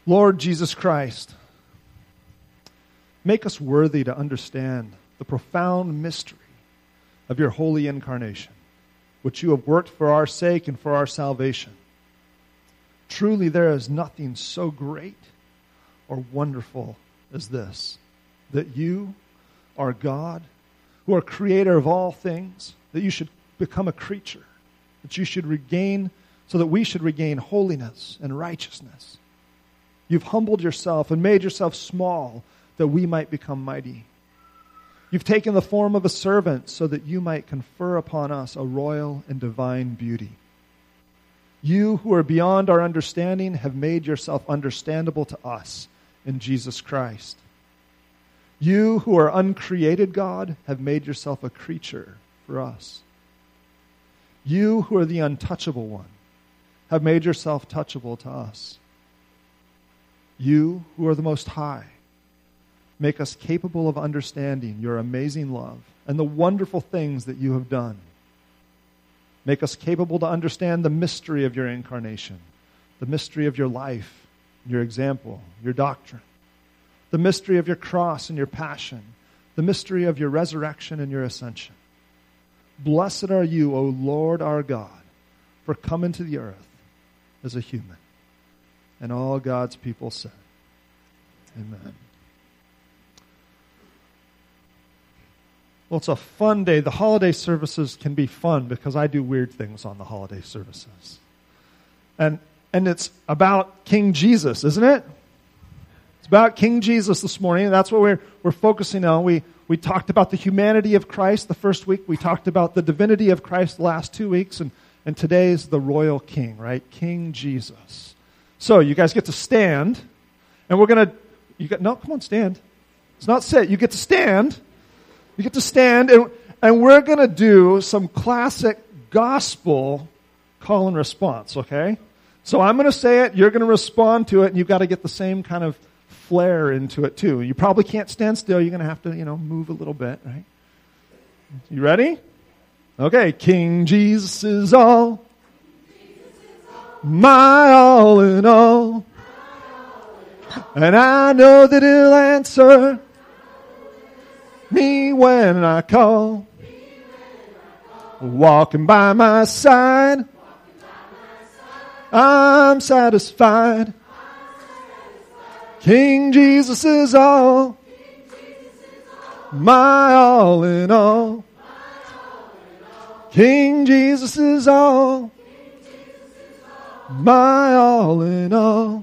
Lord Jesus Christ, make us worthy to understand the profound mystery of your holy incarnation, which you have worked for our sake and for our salvation. Truly, there is nothing so great or wonderful as this, that you are God, who are creator of all things, that you should become a creature, that you should regain, so that we should regain holiness and righteousness. You've humbled yourself and made yourself small that we might become mighty. You've taken the form of a servant so that you might confer upon us a royal and divine beauty. You who are beyond our understanding have made yourself understandable to us in Jesus Christ. You who are uncreated God have made yourself a creature for us. You who are the untouchable one have made yourself touchable to us. You who are the Most High make us capable of understanding your amazing love and the wonderful things that you have done. Make us capable to understand the mystery of your incarnation, the mystery of your life, your example, your doctrine, the mystery of your cross and your passion, the mystery of your resurrection and your ascension. Blessed are you, O Lord our God, for coming to the earth as a human. And all God's people said, Amen. Well, it's a fun day. The holiday services can be fun because I do weird things on the holiday services. And it's about King Jesus, isn't it? It's about King Jesus this morning. That's what we're focusing on. We talked about the humanity of Christ the first week. We talked about the divinity of Christ the last 2 weeks. And today's the royal king, right? King Jesus. So you guys get to stand. And we're going to... No, come on, stand. It's not sit. You get to stand. You get to stand. And we're going to do some classic gospel call and response, okay? So I'm going to say it. You're going to respond to it. And you've got to get the same kind of flair into it too. You probably can't stand still. You're going to have to, move a little bit, right? You ready? Okay. King Jesus is all. My all in all. And I know that he'll answer me when I call. Walking by my side. I'm satisfied. King Jesus is all. My all in all. King Jesus is all. My all in all.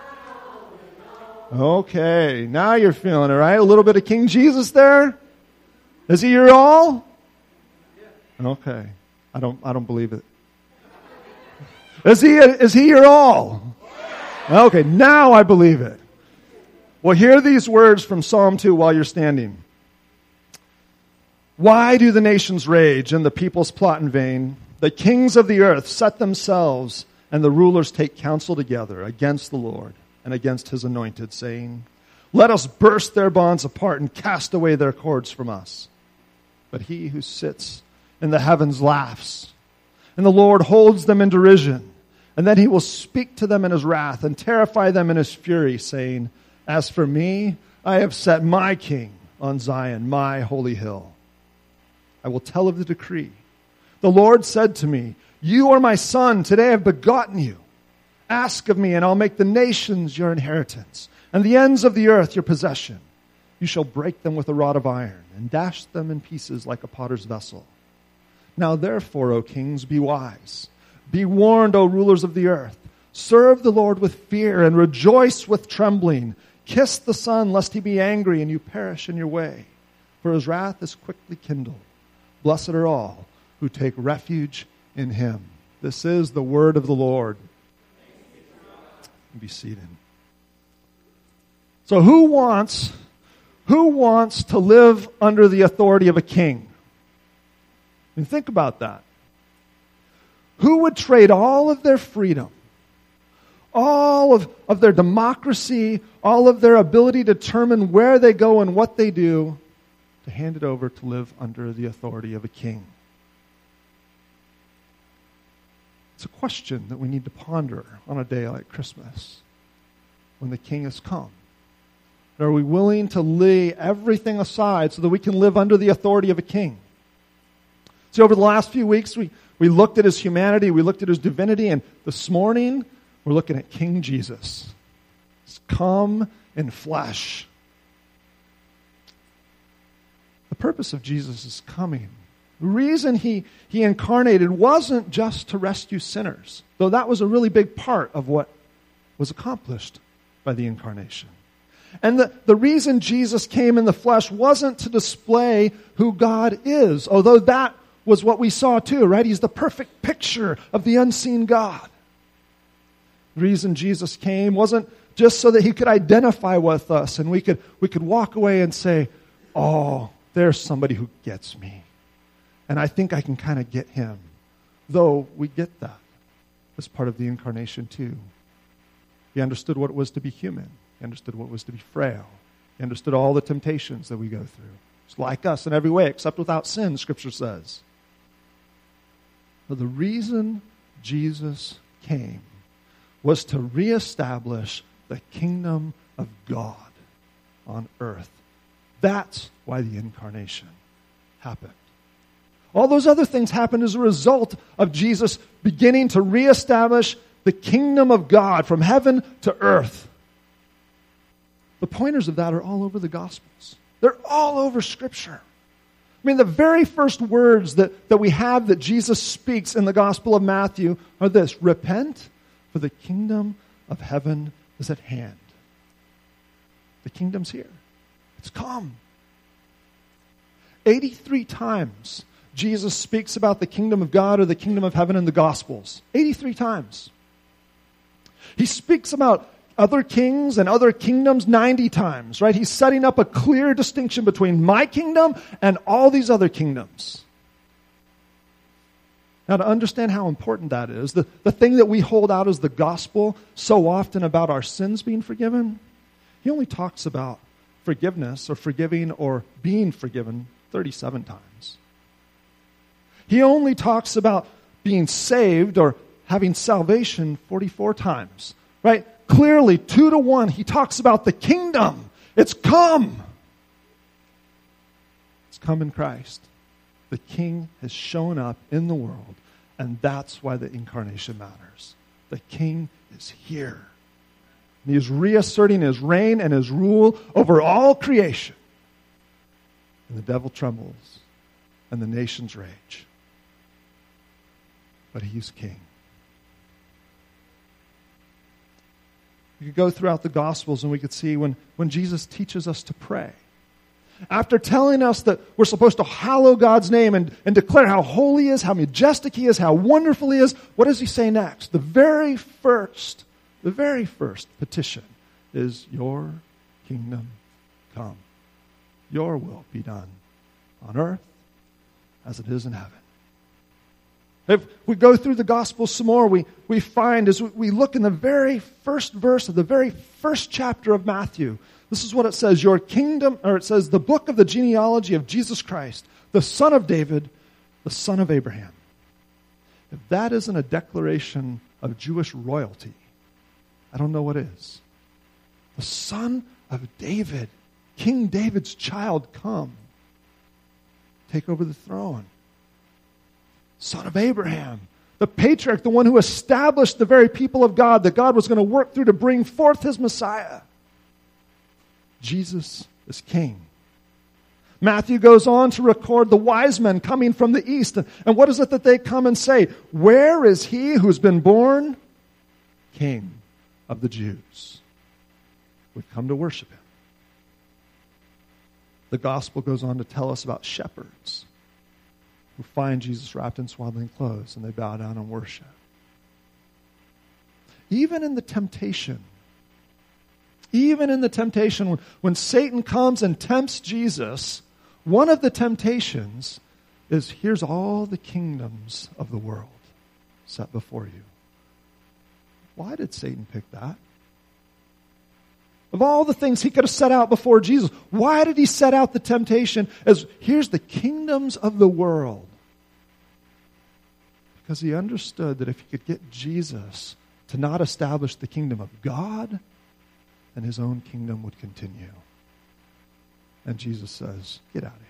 Okay, now you're feeling it, right? A little bit of King Jesus there. Is he your all? Okay, I don't believe it. Is he your all? Okay, now I believe it. Well, hear these words from Psalm 2 while you're standing. Why do the nations rage and the peoples plot in vain? The kings of the earth set themselves, and the rulers take counsel together against the Lord and against his anointed, saying, let us burst their bonds apart and cast away their cords from us. But he who sits in the heavens laughs, and the Lord holds them in derision. And then he will speak to them in his wrath and terrify them in his fury, saying, as for me, I have set my king on Zion, my holy hill. I will tell of the decree. The Lord said to me, you are my son. Today I have begotten you. Ask of me, and I'll make the nations your inheritance, and the ends of the earth your possession. You shall break them with a rod of iron, and dash them in pieces like a potter's vessel. Now therefore, O kings, be wise. Be warned, O rulers of the earth. Serve the Lord with fear, and rejoice with trembling. Kiss the Son, lest he be angry, and you perish in your way. For his wrath is quickly kindled. Blessed are all who take refuge in him. This is the word of the Lord. Be seated. So who wants to live under the authority of a king? And think about that. Who would trade all of their freedom, all of their democracy, all of their ability to determine where they go and what they do, to hand it over to live under the authority of a king? It's a question that we need to ponder on a day like Christmas. when the King has come? Are we willing to lay everything aside so that we can live under the authority of a king? See, over the last few weeks, we looked at his humanity, we looked at his divinity, and this morning, we're looking at King Jesus. He's come in flesh. The purpose of Jesus' coming, the reason he incarnated wasn't just to rescue sinners, though that was a really big part of what was accomplished by the incarnation. And the reason Jesus came in the flesh wasn't to display who God is, although that was what we saw too, right? He's the perfect picture of the unseen God. The reason Jesus came wasn't just so that he could identify with us and we could walk away and say, oh, there's somebody who gets me. And I think I can kind of get him. Though we get that as part of the incarnation too. He understood what it was to be human. He understood what it was to be frail. He understood all the temptations that we go through. It's like us in every way, except without sin, Scripture says. But the reason Jesus came was to reestablish the kingdom of God on earth. That's why the incarnation happened. All those other things happened as a result of Jesus beginning to reestablish the kingdom of God from heaven to earth. The pointers of that are all over the Gospels. They're all over Scripture. I mean, the very first words that we have that Jesus speaks in the Gospel of Matthew are this: repent, for the kingdom of heaven is at hand. The kingdom's here. It's come. 83 times Jesus speaks about the kingdom of God or the kingdom of heaven in the Gospels. 83 times. He speaks about other kings and other kingdoms 90 times, right? He's setting up a clear distinction between my kingdom and all these other kingdoms. Now, to understand how important that is, the thing that we hold out as the gospel so often about our sins being forgiven, he only talks about forgiveness or forgiving or being forgiven 37 times. He only talks about being saved or having salvation 44 times, right? Clearly, 2-1, he talks about the kingdom. It's come. It's come in Christ. The King has shown up in the world, and that's why the incarnation matters. The King is here. And he is reasserting his reign and his rule over all creation. And the devil trembles, and the nations rage. But he's king. We could go throughout the Gospels and we could see when Jesus teaches us to pray. After telling us that we're supposed to hallow God's name and declare how holy he is, how majestic he is, how wonderful he is, what does he say next? The very first petition is, your kingdom come. Your will be done on earth as it is in heaven. If we go through the gospel some more, we find as we look in the very first verse of the very first chapter of Matthew, this is what it says: your kingdom, or it says, the book of the genealogy of Jesus Christ, the son of David, the son of Abraham. If that isn't a declaration of Jewish royalty, I don't know what is. The son of David, King David's child, come. Take over the throne. Son of Abraham, the patriarch, the one who established the very people of God that God was going to work through to bring forth his Messiah. Jesus is king. Matthew goes on to record the wise men coming from the east. And what is it that they come and say? Where is he who's been born King of the Jews? We've come to worship him. The gospel goes on to tell us about shepherds who find Jesus wrapped in swaddling clothes, and they bow down and worship. Even in the temptation, when Satan comes and tempts Jesus, one of the temptations is, here's all the kingdoms of the world set before you. Why did Satan pick that? Of all the things he could have set out before Jesus, why did he set out the temptation as, here's the kingdoms of the world? Because he understood that if he could get Jesus to not establish the kingdom of God, and his own kingdom would continue. And Jesus says, get out of here.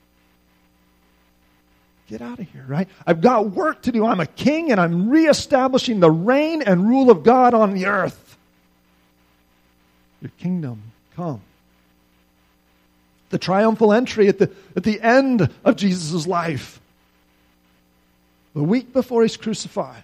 Get out of here, right? I've got work to do. I'm a king, and I'm reestablishing the reign and rule of God on the earth. Your kingdom come. The triumphal entry at the end of Jesus' life. The week before he's crucified.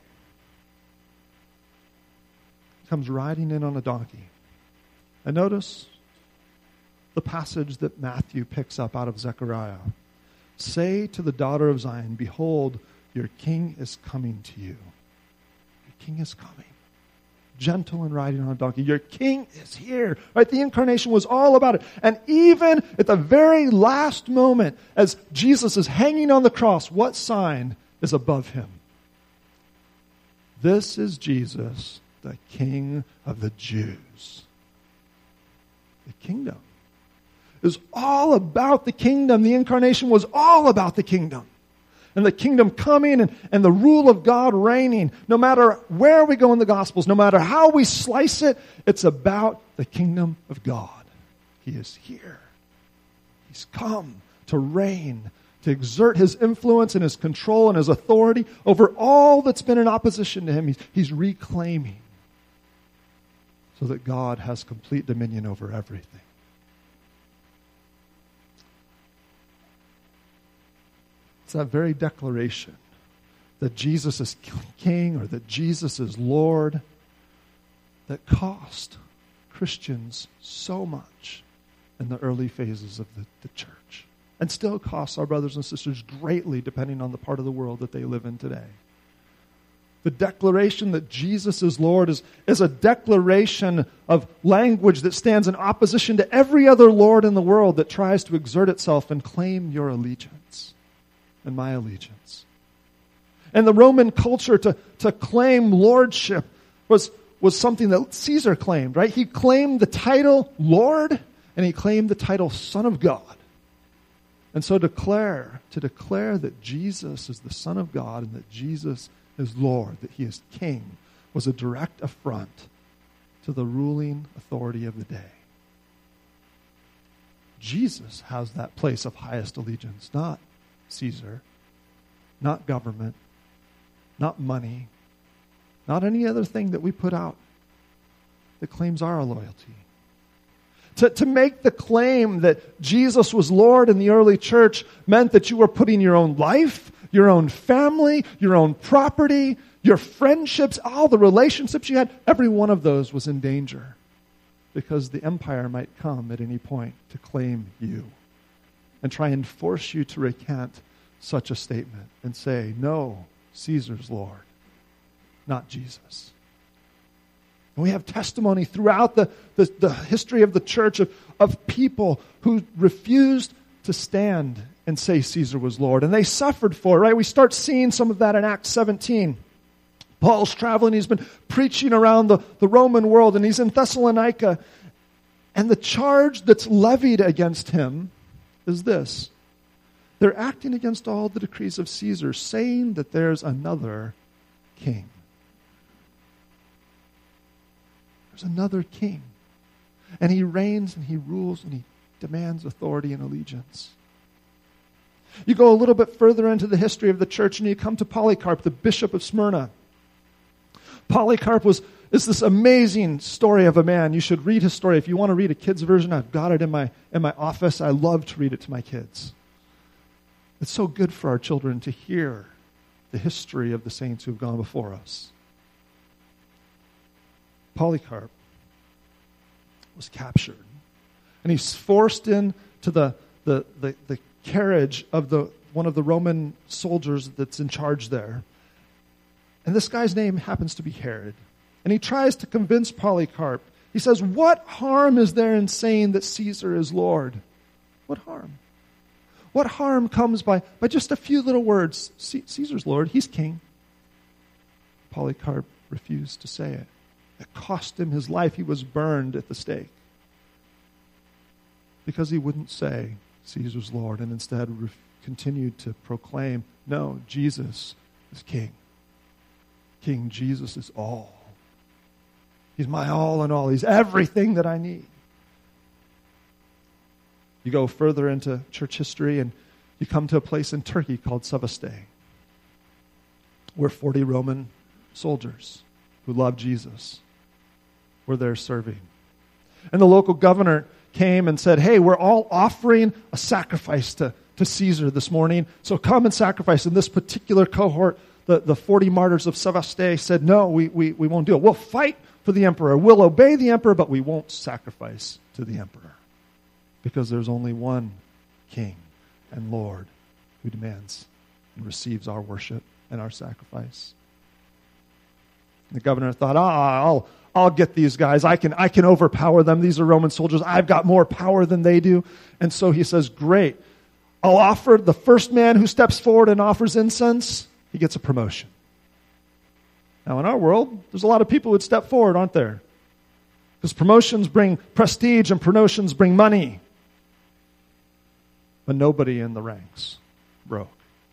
He comes riding in on a donkey. And notice the passage that Matthew picks up out of Zechariah. Say to the daughter of Zion, behold, your king is coming to you. Your king is coming. Gentle and riding on a donkey. Your king is here. Right? The incarnation was all about it. And even at the very last moment, as Jesus is hanging on the cross, what sign is above him? This is Jesus, the King of the Jews. The kingdom is all about the kingdom. The incarnation was all about the kingdom. And the kingdom coming and the rule of God reigning. No matter where we go in the Gospels, no matter how we slice it, it's about the kingdom of God. He is here. He's come to reign, to exert his influence and his control and his authority over all that's been in opposition to him. He's reclaiming so that God has complete dominion over everything. It's that very declaration that Jesus is king or that Jesus is Lord that cost Christians so much in the early phases of the church. And still costs our brothers and sisters greatly depending on the part of the world that they live in today. The declaration that Jesus is Lord is a declaration of language that stands in opposition to every other Lord in the world that tries to exert itself and claim your allegiance and my allegiance. And the Roman culture to claim lordship was something that Caesar claimed, right? He claimed the title Lord and he claimed the title Son of God. And so to declare that Jesus is the Son of God and that Jesus is Lord, that he is King, was a direct affront to the ruling authority of the day. Jesus has that place of highest allegiance, not Caesar, not government, not money, not any other thing that we put out that claims our loyalty. To make the claim that Jesus was Lord in the early church meant that you were putting your own life, your own family, your own property, your friendships, all the relationships you had, every one of those was in danger because the empire might come at any point to claim you and try and force you to recant such a statement and say, no, Caesar's Lord, not Jesus. And we have testimony throughout the history of the church of people who refused to stand and say Caesar was Lord. And they suffered for it, right? We start seeing some of that in Acts 17. Paul's traveling. He's been preaching around the Roman world, and he's in Thessalonica. And the charge that's levied against him is this. They're acting against all the decrees of Caesar, saying that there's another king. There's another king. And he reigns and he rules and he demands authority and allegiance. You go a little bit further into the history of the church and you come to Polycarp, the bishop of Smyrna. Polycarp is this amazing story of a man. You should read his story. If you want to read a kid's version, I've got it in my office. I love to read it to my kids. It's so good for our children to hear the history of the saints who have gone before us. Polycarp was captured. And he's forced into the carriage of one of the Roman soldiers that's in charge there. And this guy's name happens to be Herod. And he tries to convince Polycarp. He says, what harm is there in saying that Caesar is Lord? What harm? What harm comes by just a few little words? Caesar's Lord, he's king. Polycarp refused to say it. It cost him his life. He was burned at the stake because he wouldn't say Caesar's Lord and instead continued to proclaim, no, Jesus is king. King Jesus is all. He's my all in all. He's everything that I need. You go further into church history and you come to a place in Turkey called Sevastopol, where 40 Roman soldiers who loved Jesus were there serving. And the local governor came and said, hey, we're all offering a sacrifice to Caesar this morning, so come and sacrifice. And this particular cohort, the 40 martyrs of Sevastopol, said, no, we won't do it. We'll fight for the emperor. We'll obey the emperor, but we won't sacrifice to the emperor. Because there's only one King and Lord who demands and receives our worship and our sacrifice. The governor thought, I'll get these guys. I can overpower them. These are Roman soldiers. I've got more power than they do. And so he says, great. I'll offer the first man who steps forward and offers incense, he gets a promotion. Now in our world, there's a lot of people who would step forward, aren't there? Because promotions bring prestige and promotions bring money. But nobody in the ranks broke.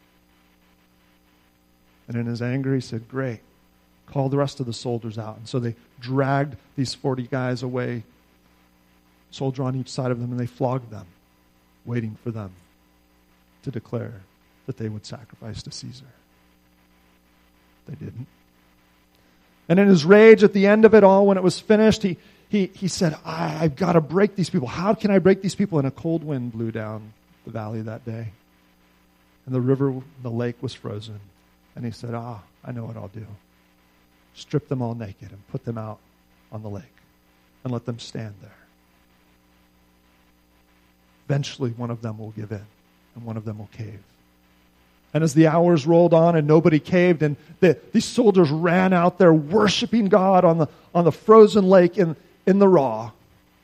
And in his anger, he said, great, call the rest of the soldiers out. And so they dragged these 40 guys away, soldier on each side of them, and they flogged them, waiting for them to declare that they would sacrifice to Caesar. They didn't. And in his rage at the end of it all, when it was finished, he said, I've got to break these people. How can I break these people? And a cold wind blew down the valley that day. And the lake was frozen. And he said, I know what I'll do. Strip them all naked and put them out on the lake and let them stand there. Eventually, one of them will give in and one of them will cave. And as the hours rolled on and nobody caved, and these soldiers ran out there worshiping God on the frozen lake in the raw,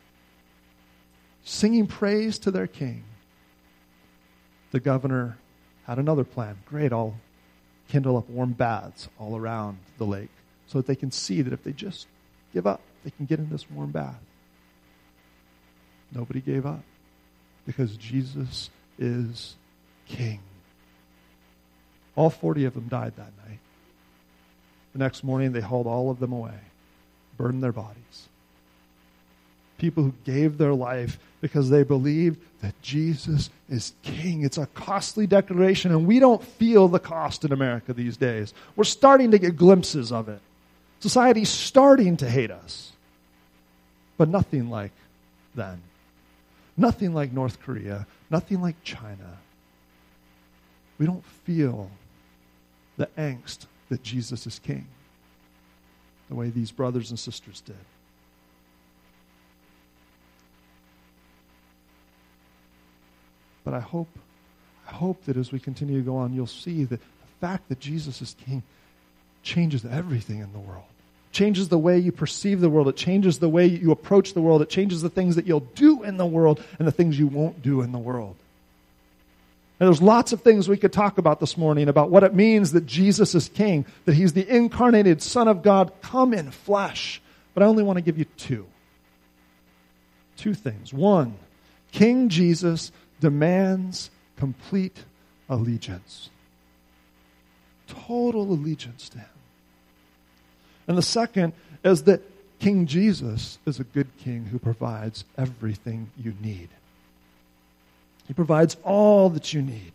singing praise to their king, the governor had another plan. Great, I'll kindle up warm baths all around the lake so that they can see that if they just give up, they can get in this warm bath. Nobody gave up because Jesus is king. All 40 of them died that night. The next morning, they hauled all of them away, burned their bodies. People who gave their life because they believed that Jesus is king. It's a costly declaration, and we don't feel the cost in America these days. We're starting to get glimpses of it. Society's starting to hate us. But nothing like then. Nothing like North Korea. Nothing like China. We don't feel the angst that Jesus is king the way these brothers and sisters did. But I hope that as we continue to go on, you'll see that the fact that Jesus is king changes everything in the world. It changes the way you perceive the world. It changes the way you approach the world. It changes the things that you'll do in the world and the things you won't do in the world. And there's lots of things we could talk about this morning about what it means that Jesus is king, that he's the incarnated Son of God come in flesh. But I only want to give you two. Two things. One, King Jesus demands complete allegiance. Total allegiance to him. And the second is that King Jesus is a good king who provides everything you need. He provides all that you need.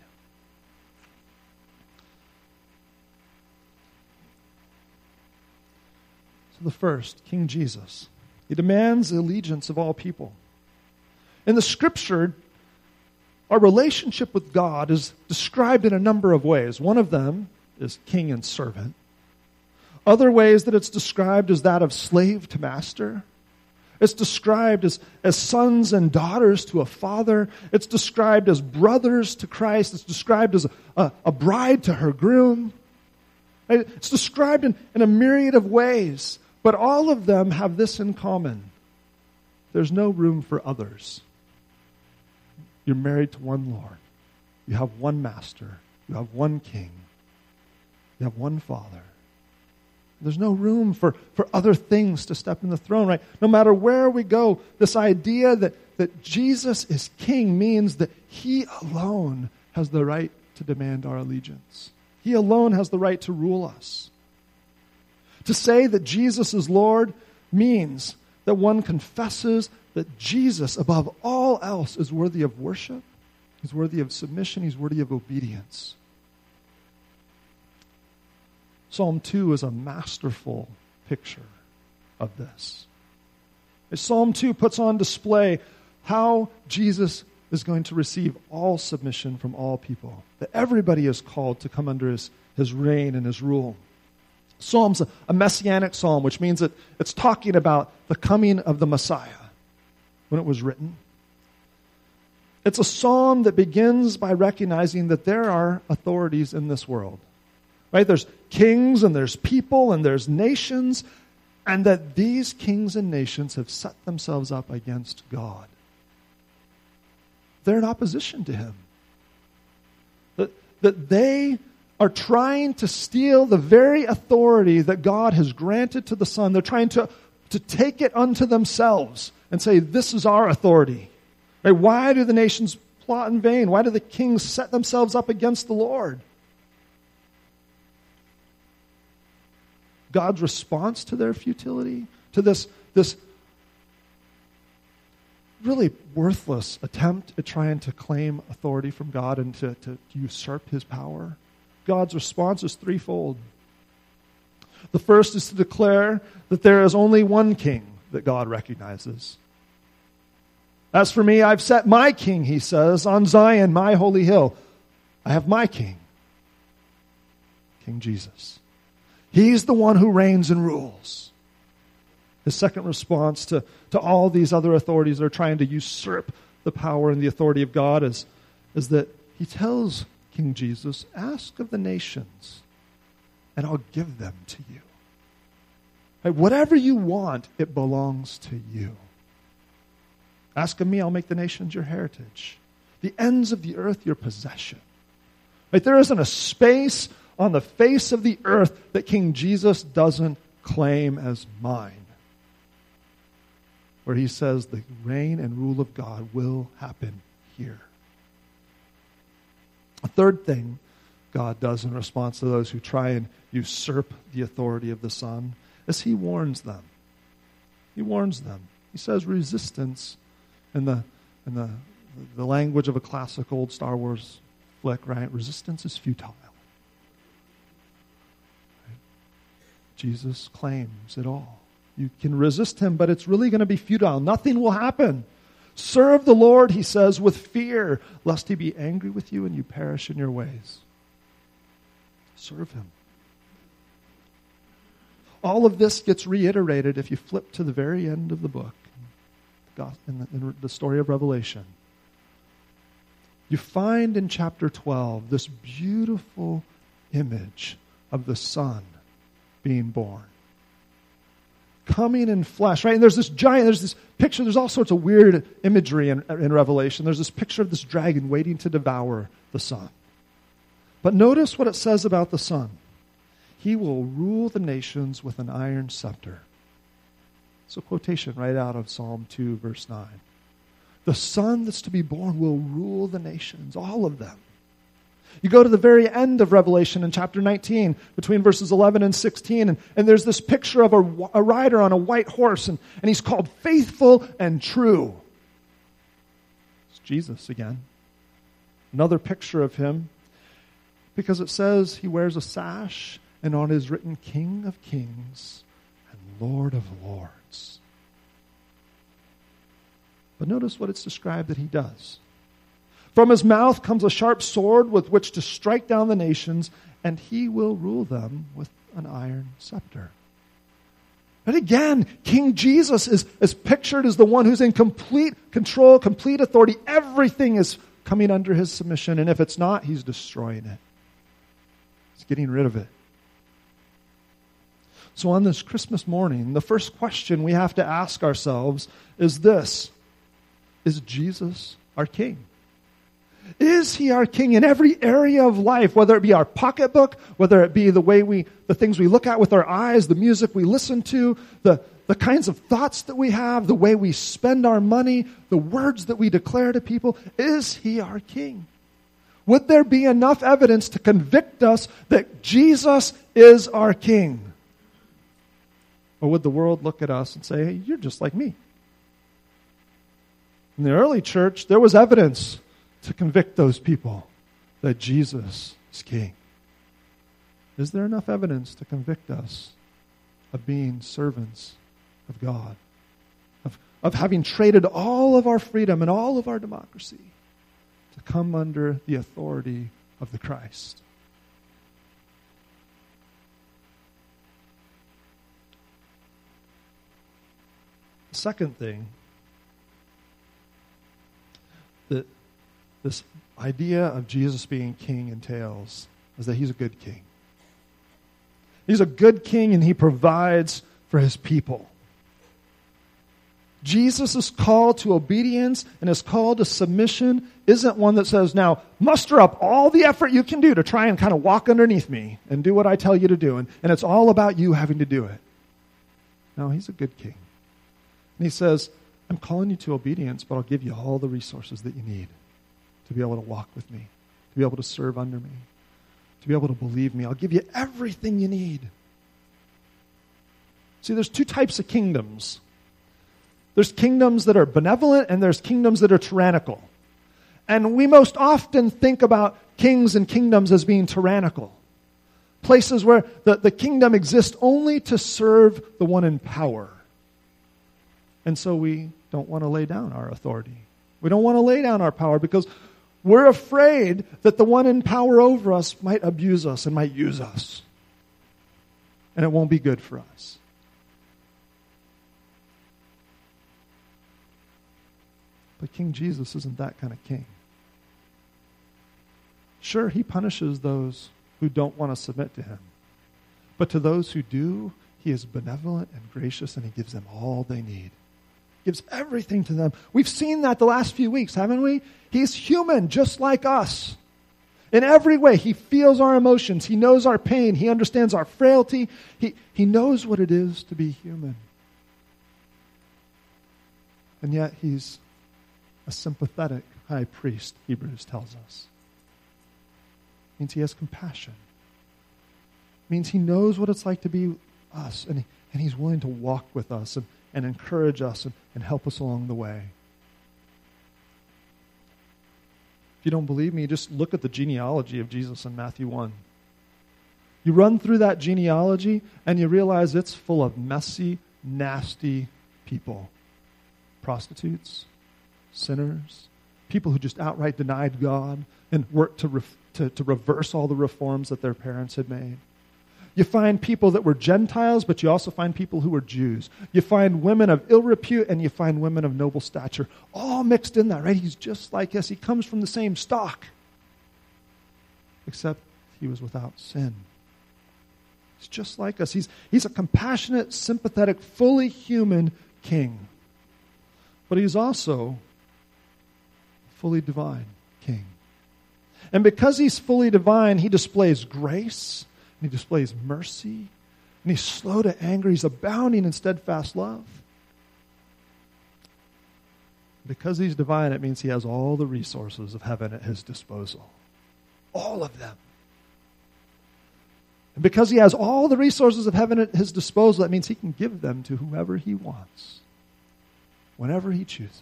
So the first, King Jesus. He demands the allegiance of all people. In the Scripture, our relationship with God is described in a number of ways. One of them is king and servant. Other ways that it's described is that of slave to master. It's described as sons and daughters to a father. It's described as brothers to Christ. It's described as a bride to her groom. It's described in a myriad of ways. But all of them have this in common. There's no room for others. You're married to one Lord. You have one master. You have one king. You have one father. There's no room for other things to step in the throne, right? No matter where we go, this idea that Jesus is king means that he alone has the right to demand our allegiance. He alone has the right to rule us. To say that Jesus is Lord means that one confesses that Jesus, above all else, is worthy of worship, he's worthy of submission, he's worthy of obedience. Psalm 2 is a masterful picture of this. Psalm 2 puts on display how Jesus is going to receive all submission from all people, that everybody is called to come under his reign and his rule. Psalm's a messianic psalm, which means that it's talking about the coming of the Messiah when it was written. It's a psalm that begins by recognizing that there are authorities in this world. Right? There's kings and there's people and there's nations, and that these kings and nations have set themselves up against God. They're in opposition to him. That they are trying to steal the very authority that God has granted to the Son. They're trying to take it unto themselves and say, this is our authority. Right? Why do the nations plot in vain? Why do the kings set themselves up against the Lord? God's response to their futility, to this really worthless attempt at trying to claim authority from God and to usurp his power, God's response is threefold. The first is to declare that there is only one king that God recognizes. As for me, I've set my king, he says, on Zion, my holy hill. I have my king, King Jesus. He's the one who reigns and rules. His second response to all these other authorities that are trying to usurp the power and the authority of God is that he tells King Jesus, ask of the nations, and I'll give them to you. Right? Whatever you want, it belongs to you. Ask of me, I'll make the nations your heritage. The ends of the earth your possession. Right? There isn't a space on the face of the earth that King Jesus doesn't claim as mine. Where he says the reign and rule of God will happen here. A third thing God does in response to those who try and usurp the authority of the Son is he warns them. He warns them. He says resistance in the language of a classic old Star Wars flick, right? Resistance is futile. Right? Jesus claims it all. You can resist him, but it's really going to be futile. Nothing will happen. Serve the Lord, he says, with fear, lest he be angry with you and you perish in your ways. Serve him. All of this gets reiterated if you flip to the very end of the book, in the story of Revelation. You find in chapter 12 this beautiful image of the Son being born. Coming in flesh, right? And there's this picture, there's all sorts of weird imagery in Revelation. There's this picture of this dragon waiting to devour the Son. But notice what it says about the Son. He will rule the nations with an iron scepter. It's a quotation right out of Psalm 2, verse 9. The Son that's to be born will rule the nations, all of them. You go to the very end of Revelation in chapter 19, between verses 11 and 16, and there's this picture of a rider on a white horse, and he's called Faithful and True. It's Jesus again. Another picture of him, because it says he wears a sash, and on it is written King of Kings and Lord of Lords. But notice what it's described that he does. From his mouth comes a sharp sword with which to strike down the nations, and he will rule them with an iron scepter. And again, King Jesus is pictured as the one who's in complete control, complete authority. Everything is coming under his submission, and if it's not, he's destroying it. He's getting rid of it. So on this Christmas morning, the first question we have to ask ourselves is this: is Jesus our King? Is he our King in every area of life, whether it be our pocketbook, whether it be the things we look at with our eyes, the music we listen to, the kinds of thoughts that we have, the way we spend our money, the words that we declare to people? Is he our King? Would there be enough evidence to convict us that Jesus is our King? Or would the world look at us and say, hey, you're just like me? In the early church, there was evidence to convict those people that Jesus is king. Is there enough evidence to convict us of being servants of God? Of having traded all of our freedom and all of our democracy to come under the authority of the Christ? The second thing that this idea of Jesus being king entails is that he's a good king. He's a good king and he provides for his people. Jesus' call to obedience and his call to submission isn't one that says, now, muster up all the effort you can do to try and kind of walk underneath me and do what I tell you to do. And it's all about you having to do it. No, he's a good king. And he says, I'm calling you to obedience, but I'll give you all the resources that you need to be able to walk with me, to be able to serve under me, to be able to believe me. I'll give you everything you need. See, there's two types of kingdoms. There's kingdoms that are benevolent and there's kingdoms that are tyrannical. And we most often think about kings and kingdoms as being tyrannical. Places where the kingdom exists only to serve the one in power. And so we don't want to lay down our authority. We don't want to lay down our power because we're afraid that the one in power over us might abuse us and might use us. And it won't be good for us. But King Jesus isn't that kind of king. Sure, he punishes those who don't want to submit to him. But to those who do, he is benevolent and gracious and he gives them all they need. Gives everything to them. We've seen that the last few weeks, haven't we? He's human, just like us. In every way, he feels our emotions. He knows our pain. He understands our frailty. He knows what it is to be human. And yet he's a sympathetic high priest, Hebrews tells us. Means he has compassion. Means he knows what it's like to be us, and he's willing to walk with us and encourage us and help us along the way. If you don't believe me, just look at the genealogy of Jesus in Matthew 1. You run through that genealogy and you realize it's full of messy, nasty people. Prostitutes, sinners, people who just outright denied God and worked to reverse all the reforms that their parents had made. You find people that were Gentiles, but you also find people who were Jews. You find women of ill repute and you find women of noble stature. All mixed in that, right? He's just like us. He comes from the same stock. Except he was without sin. He's just like us. He's a compassionate, sympathetic, fully human king. But he's also a fully divine king. And because he's fully divine, he displays grace. He displays mercy, and he's slow to anger. He's abounding in steadfast love. Because he's divine, it means he has all the resources of heaven at his disposal. All of them. And because he has all the resources of heaven at his disposal, that means he can give them to whoever he wants, whenever he chooses.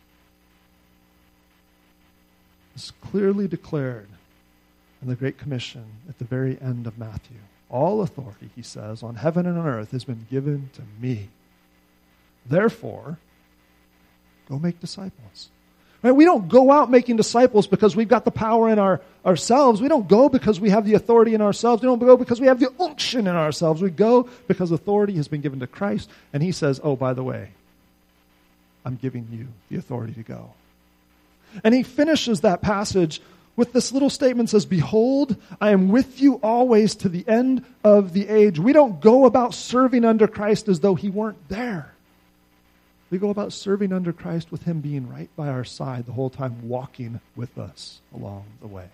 It's clearly declared in the Great Commission at the very end of Matthew. All authority, he says, on heaven and on earth has been given to me. Therefore, go make disciples. Right? We don't go out making disciples because we've got the power in ourselves. We don't go because we have the authority in ourselves. We don't go because we have the unction in ourselves. We go because authority has been given to Christ. And he says, oh, by the way, I'm giving you the authority to go. And he finishes that passage with this little statement says, behold, I am with you always to the end of the age. We don't go about serving under Christ as though he weren't there. We go about serving under Christ with him being right by our side the whole time, walking with us along the way.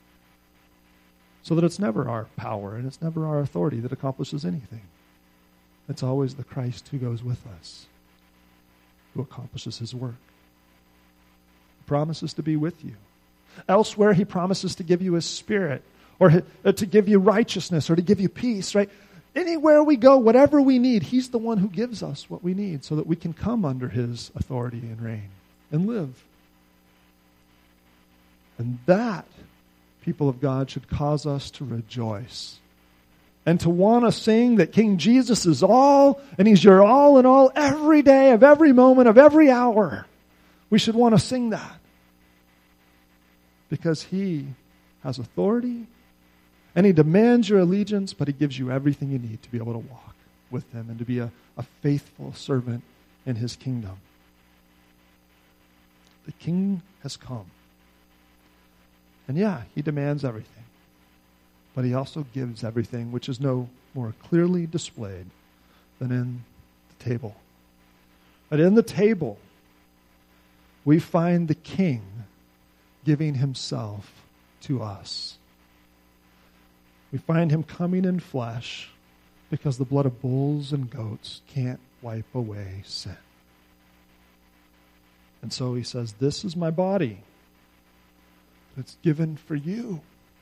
So that it's never our power and it's never our authority that accomplishes anything. It's always the Christ who goes with us, who accomplishes his work. He promises to be with you. Elsewhere, he promises to give you his spirit, or to give you righteousness, or to give you peace, right? Anywhere we go, whatever we need, he's the one who gives us what we need so that we can come under his authority and reign and live. And that, people of God, should cause us to rejoice and to want to sing that King Jesus is all, and he's your all in all every day of every moment of every hour. We should want to sing that because he has authority and he demands your allegiance, but he gives you everything you need to be able to walk with him and to be a faithful servant in his kingdom. The king has come. And yeah, he demands everything. But he also gives everything, which is no more clearly displayed than in the table. But in the table, we find the king giving himself to us. We find him coming in flesh because the blood of bulls and goats can't wipe away sin. And so he says, this is my body. It's given for you.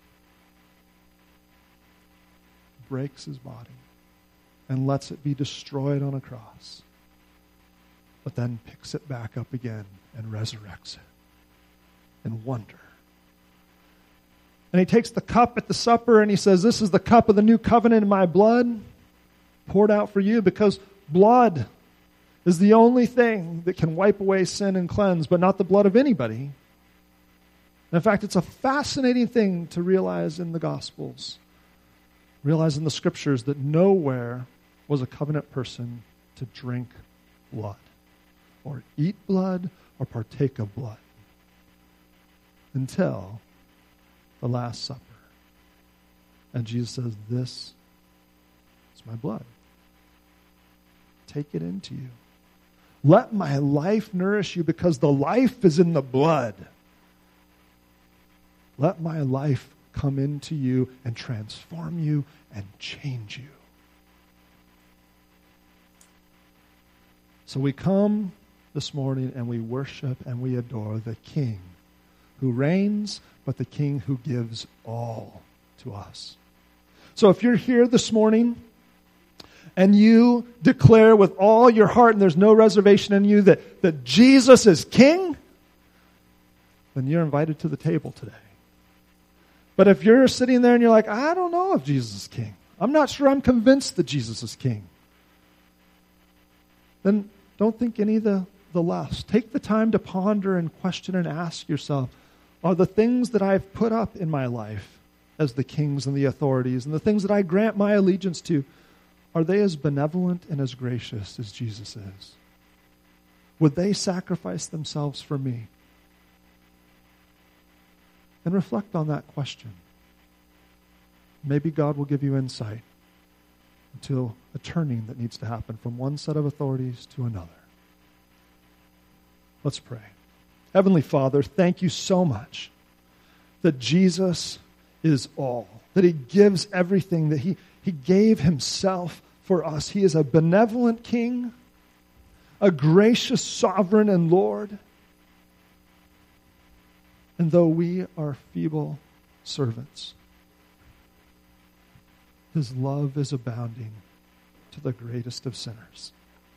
Breaks his body and lets it be destroyed on a cross, but then picks it back up again and resurrects it in wonder. And he takes the cup at the supper and he says, this is the cup of the new covenant in my blood, poured out for you, because blood is the only thing that can wipe away sin and cleanse, but not the blood of anybody. In fact, it's a fascinating thing to realize in the Gospels, realize in the Scriptures, that nowhere was a covenant person to drink blood or eat blood or partake of blood until the Last Supper. And Jesus says, this is my blood. Take it into you. Let my life nourish you, because the life is in the blood. Let my life come into you and transform you and change you. So we come this morning and we worship and we adore the King who reigns, but the King who gives all to us. So if you're here this morning and you declare with all your heart, and there's no reservation in you, that Jesus is King, then you're invited to the table today. But if you're sitting there and you're like, I don't know if Jesus is King, I'm not sure I'm convinced that Jesus is King, then don't think any the less. Take the time to ponder and question and ask yourself, are the things that I've put up in my life as the kings and the authorities and the things that I grant my allegiance to, are they as benevolent and as gracious as Jesus is? Would they sacrifice themselves for me? And reflect on that question. Maybe God will give you insight into a turning that needs to happen from one set of authorities to another. Let's pray. Heavenly Father, thank you so much that Jesus is all, that he gives everything, that he gave himself for us. He is a benevolent King, a gracious sovereign and Lord. And though we are feeble servants, his love is abounding to the greatest of sinners.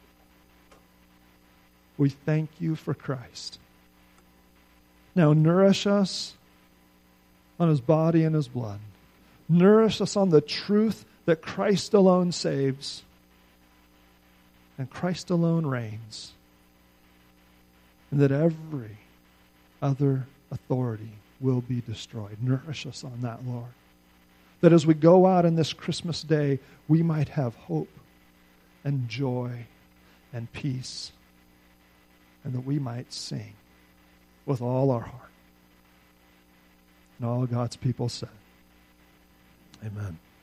We thank you for Christ. Now nourish us on his body and his blood. Nourish us on the truth that Christ alone saves and Christ alone reigns, and that every other authority will be destroyed. Nourish us on that, Lord. That as we go out in this Christmas day, we might have hope and joy and peace, and that we might sing with all our heart. And all God's people said, amen.